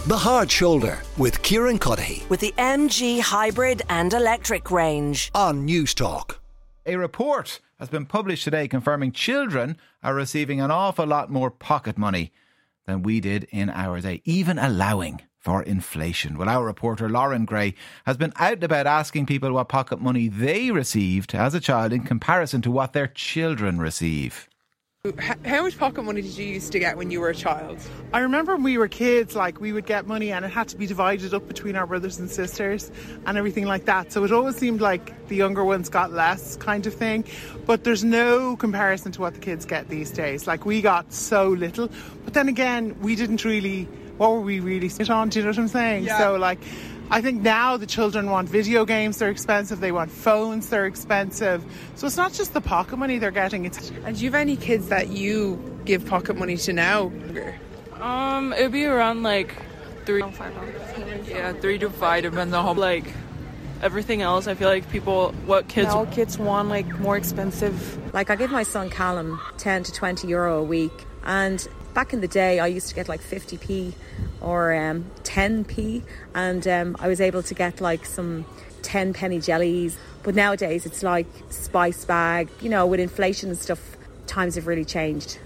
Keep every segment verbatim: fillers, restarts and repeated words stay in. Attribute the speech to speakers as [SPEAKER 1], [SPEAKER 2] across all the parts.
[SPEAKER 1] The Hard Shoulder with Kieran Cuddihy
[SPEAKER 2] with the M G hybrid and electric range
[SPEAKER 1] on News Talk.
[SPEAKER 3] A report has been published today confirming children are receiving an awful lot more pocket money than we did in our day, even allowing for inflation. Well, our reporter Lauren Gray has been out and about asking people what pocket money they received as a child in comparison to what their children receive.
[SPEAKER 4] How much pocket money did you used to get when you were a child?
[SPEAKER 5] I remember when we were kids, like we would get money and it had to be divided up between our brothers and sisters and everything like that. So it always seemed like the younger ones got less kind of thing. But there's no comparison to what the kids get these days. Like we got so little. But then again, we didn't really, what were we really spent on? Do you know what I'm saying?
[SPEAKER 4] Yeah.
[SPEAKER 5] So like, I think now the children want video games, they're expensive, they want phones, they're expensive. So it's not just the pocket money they're getting. It's
[SPEAKER 4] And do you have any kids that you give pocket money to now?
[SPEAKER 6] Um, it'd be around like three, yeah, three to five, depends on how, like, everything else. I feel like people, what kids...
[SPEAKER 7] Now kids want, like, more expensive.
[SPEAKER 8] Like, I give my son Callum ten to twenty euro a week, and back in the day I used to get like fifty p or um, ten p, and um, I was able to get like some ten penny jellies. But nowadays it's like spice bag. You know, with inflation and stuff, times have really changed.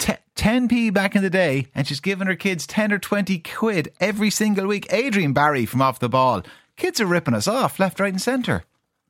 [SPEAKER 3] ten p back in the day, and she's giving her kids ten or twenty quid every single week. Adrian Barry from Off the Ball. Kids are ripping us off left, right and centre.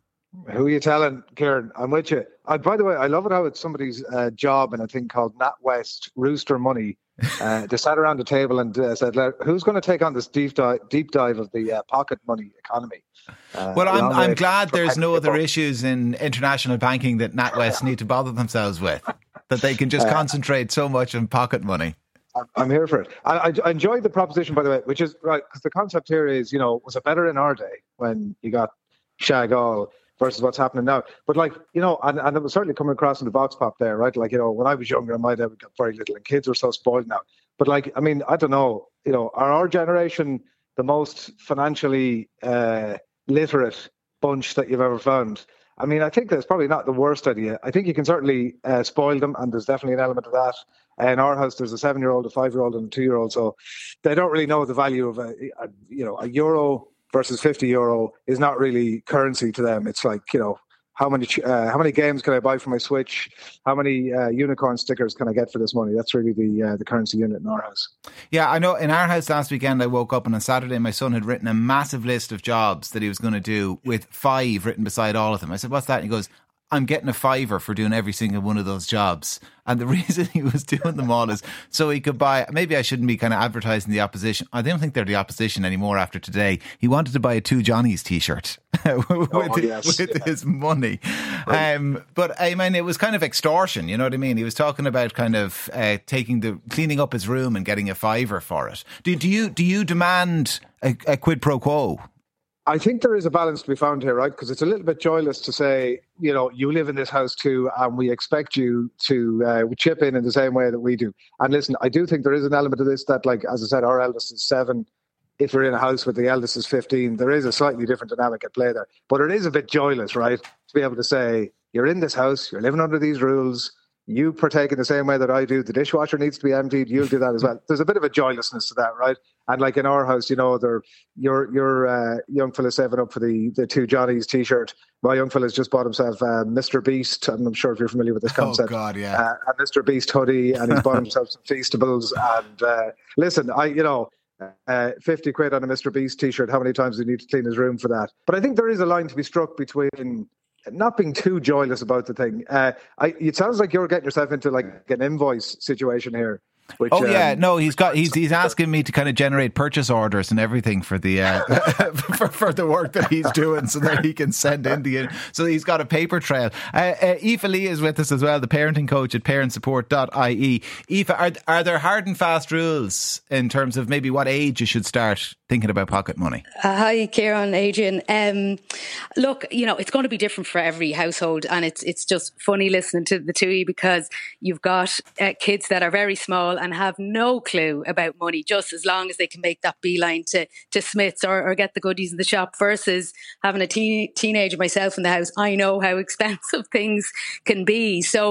[SPEAKER 9] Who are you telling, Kieran? I'm with you. Uh, by the way, I love it how it's somebody's uh, job in a thing called NatWest Rooster Money. Uh, they sat around the table and uh, said, who's going to take on this deep dive, deep dive of the uh, pocket money economy? Uh,
[SPEAKER 3] well, I'm, I'm glad there's no other issues in international banking that NatWest need to bother themselves with, that they can just uh, concentrate so much on pocket money.
[SPEAKER 9] I'm here for it. I, I, I enjoyed the proposition, by the way, which is right, because the concept here is, you know, was it better in our day when you got shag all versus what's happening now? But like, you know, and, and it was certainly coming across in the vox pop there, right? Like, you know, when I was younger, my dad got very little and kids were so spoiled now. But like, I mean, I don't know, you know, are our generation the most financially uh, literate bunch that you've ever found? I mean, I think that's probably not the worst idea. I think you can certainly uh, spoil them, and there's definitely an element of that. In our house, there's a seven-year-old, a five-year-old, and a two-year-old, so they don't really know the value of a, a you know, a euro versus fifty euro is not really currency to them. It's like, you know, how many uh, how many games can I buy for my Switch? How many uh, unicorn stickers can I get for this money? That's really the uh, the currency unit in our house.
[SPEAKER 3] Yeah, I know. In our house last weekend, I woke up and on Saturday my son had written a massive list of jobs that he was going to do with five written beside all of them. I said, what's that? And he goes, I'm getting a fiver for doing every single one of those jobs. And the reason he was doing them all is so he could buy, maybe I shouldn't be kind of advertising the opposition. I don't think they're the opposition anymore after today. He wanted to buy a Two Johnnies t-shirt with,
[SPEAKER 9] oh, yes.
[SPEAKER 3] with
[SPEAKER 9] yeah.
[SPEAKER 3] his money. Um, but I mean, it was kind of extortion, you know what I mean? He was talking about kind of uh, taking the, cleaning up his room and getting a fiver for it. Do, do you, do you demand a, a quid pro quo?
[SPEAKER 9] I think there is a balance to be found here, right? Because it's a little bit joyless to say, you know, you live in this house too, and we expect you to uh, chip in in the same way that we do. And listen, I do think there is an element of this that, like, as I said, our eldest is seven. If we're in a house where the eldest is fifteen, there is a slightly different dynamic at play there. But it is a bit joyless, right? To be able to say, you're in this house, you're living under these rules, you partake in the same way that I do. The dishwasher needs to be emptied. You'll do that as well. There's a bit of a joylessness to that, right? And like in our house, you know, there, your your uh, young fella saving up for the, the Two Johnnies t-shirt. My young fella's just bought himself uh, Mister Beast. I'm not sure if you're familiar with this concept.
[SPEAKER 3] Oh, God, yeah.
[SPEAKER 9] Uh, a Mister Beast hoodie, and he's bought himself some Feastables. And uh, listen, I, you know, uh, fifty quid on a Mister Beast t-shirt. How many times do you need to clean his room for that? But I think there is a line to be struck between not being too joyless about the thing. Uh, I, it sounds like you're getting yourself into like an invoice situation here. Which,
[SPEAKER 3] oh yeah,
[SPEAKER 9] um,
[SPEAKER 3] no, he's got he's he's asking me to kind of generate purchase orders and everything for the uh, for, for the work that he's doing, so that he can send in the. So he's got a paper trail. Uh, uh, Aoife Lee is with us as well, the parenting coach at parent support dot I E. Aoife, are are there hard and fast rules in terms of maybe what age you should start thinking about pocket money?
[SPEAKER 10] Uh, hi, Kieran, Adrian. Um, look, you know, it's going to be different for every household, and it's it's just funny listening to the two of you because you've got uh, kids that are very small and have no clue about money, just as long as they can make that beeline to, to Smith's or, or get the goodies in the shop, versus having a teen, teenager myself in the house. I know how expensive things can be. So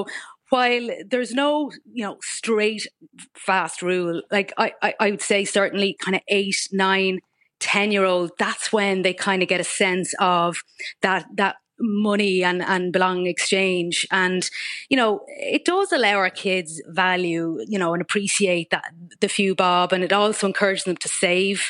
[SPEAKER 10] while there's no, you know, straight, fast rule, like I, I, I would say certainly kind of eight, nine, ten year old, that's when they kind of get a sense of that, that money and, and belonging exchange. And, you know, it does allow our kids value, you know, and appreciate that the few bob, and it also encourages them to save.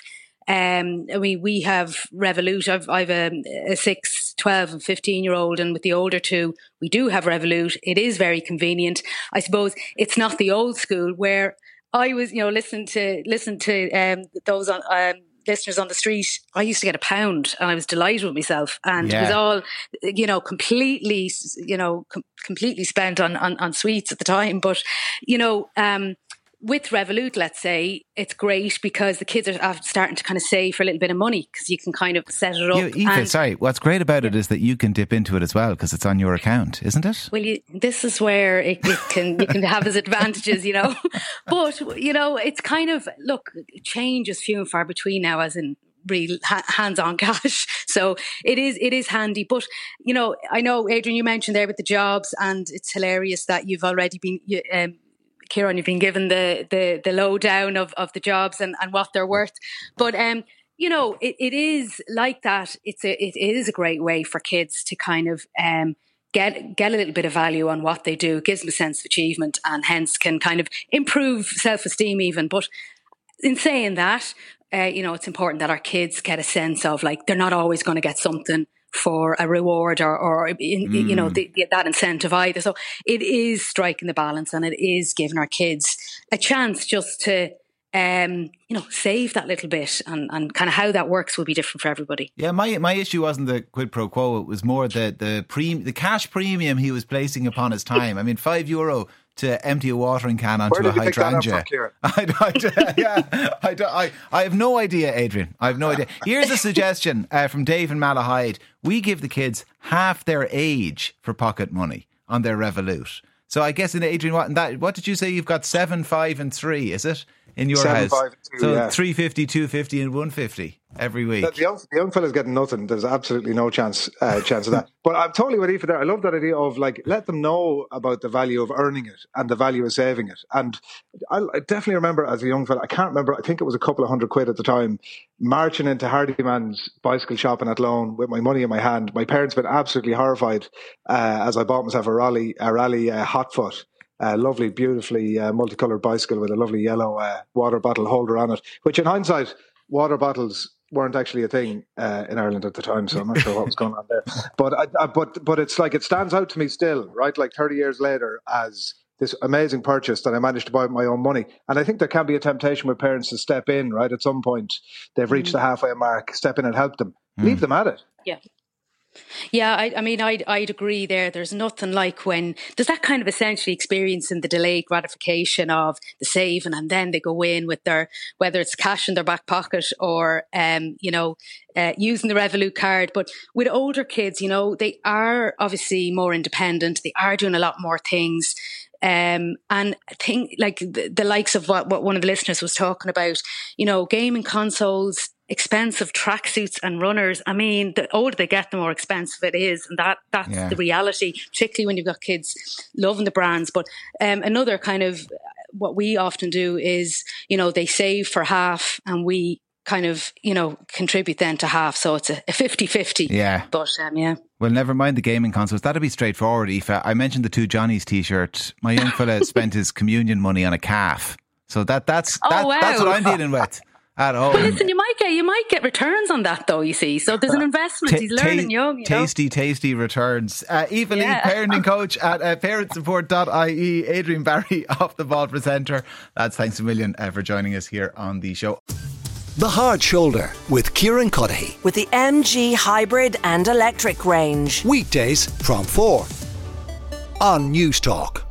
[SPEAKER 10] Um, I mean, we have Revolut. I've, I've a, a six, twelve and fifteen year old, and with the older two, we do have Revolut. It is very convenient. I suppose it's not the old school where I was, you know, listen to, listen to, um, those on, um, listeners on the street. I used to get a pound and I was delighted with myself, and yeah. it was all, you know, completely, you know, com- completely spent on, on, on sweets at the time. But, you know, um, with Revolut, let's say, it's great because the kids are starting to kind of save for a little bit of money because you can kind of set it up.
[SPEAKER 3] You, Eva, and, sorry, what's great about it is that you can dip into it as well because it's on your account, isn't it?
[SPEAKER 10] Well, you, this is where it, it can you can have its advantages, you know. But, you know, it's kind of, look, change is few and far between now, as in real ha- hands-on cash. So it is it is handy. But, you know, I know, Adrian, you mentioned there with the jobs, and it's hilarious that you've already been... You, um, Kieran, you've been given the, the, the lowdown of, of the jobs and, and what they're worth. But, um, you know, it, it is like that. It's a, it is a great way for kids to kind of um, get get a little bit of value on what they do. It gives them a sense of achievement, and hence can kind of improve self-esteem even. But in saying that, uh, you know, it's important that our kids get a sense of, like, they're not always going to get something for a reward or, or in, mm. you know, the, the, that incentive either. So it is striking the balance, and it is giving our kids a chance just to, um, you know, save that little bit, and, and kind of how that works will be different for everybody.
[SPEAKER 3] Yeah, my my issue wasn't the quid pro quo. It was more the the pre, the cash premium he was placing upon his time. I mean, five euro to empty a watering can onto a hydrangea. I, I, yeah, I, I, I have no idea, Adrian. I have no idea. Here's a suggestion uh, from Dave and Malahide. We give the kids half their age for pocket money on their Revolut. So I guess in Adrian, what, that, what did you say? You've got seven, five and three, is it? In your
[SPEAKER 9] Seven,
[SPEAKER 3] house?
[SPEAKER 9] Five, and two,
[SPEAKER 3] so
[SPEAKER 9] yeah.
[SPEAKER 3] three fifty, two fifty and one fifty every week.
[SPEAKER 9] The, the, young, the young fella's getting nothing. There's absolutely no chance uh, chance of that. But I'm totally with Aoife there. I love that idea of, like, let them know about the value of earning it and the value of saving it. And I, I definitely remember as a young fella, I can't remember, I think it was a couple of hundred quid at the time, marching into Hardyman's bicycle shop in Athlone with my money in my hand. My parents have been absolutely horrified uh, as I bought myself a Raleigh, a Raleigh uh, Hotfoot. A uh, lovely, beautifully uh, multicoloured bicycle with a lovely yellow uh, water bottle holder on it, which in hindsight, water bottles weren't actually a thing uh, in Ireland at the time, so I'm not sure what was going on there. But I, I, but but it's like, it stands out to me still, right? Like thirty years later, as this amazing purchase that I managed to buy with my own money. And I think there can be a temptation with parents to step in, right? At some point, they've reached mm. the halfway mark, step in and help them. Mm. Leave them at it.
[SPEAKER 10] Yeah. Yeah, I, I mean, I'd, I'd agree there. There's nothing like when there's that kind of essentially experiencing the delayed gratification of the saving, and then they go in with their, whether it's cash in their back pocket or, um, you know, uh, using the Revolut card. But with older kids, you know, they are obviously more independent. They are doing a lot more things. Um, and I think like the, the likes of what, what one of the listeners was talking about, you know, gaming consoles, expensive tracksuits and runners. I mean, the older they get, the more expensive it is. And that that's yeah. the reality, particularly when you've got kids loving the brands. But um, another kind of what we often do is, you know, they save for half and we kind of, you know, contribute then to half. So it's a fifty-fifty.
[SPEAKER 3] Yeah.
[SPEAKER 10] But um, yeah.
[SPEAKER 3] Well, never mind the gaming consoles. That'd be straightforward, Aoife. I mentioned the Two Johnnies t-shirt. My young fella spent his communion money on a calf. So that that's
[SPEAKER 10] oh,
[SPEAKER 3] that,
[SPEAKER 10] wow.
[SPEAKER 3] that's what I'm dealing with at home.
[SPEAKER 10] But listen, you might get you might get returns on that though, you see. So there's an investment. Ta- He's learning ta- young, you
[SPEAKER 3] Tasty,
[SPEAKER 10] know? tasty
[SPEAKER 3] returns. Uh, Aoife yeah. Lee, parenting coach at uh, parent support dot I E. Adrian Barry, off the ball presenter. Lads, thanks a million uh, for joining us here on the show.
[SPEAKER 1] The Hard Shoulder with Kieran Cuddihy.
[SPEAKER 2] With the M G hybrid and electric range.
[SPEAKER 1] Weekdays from four on News Talk.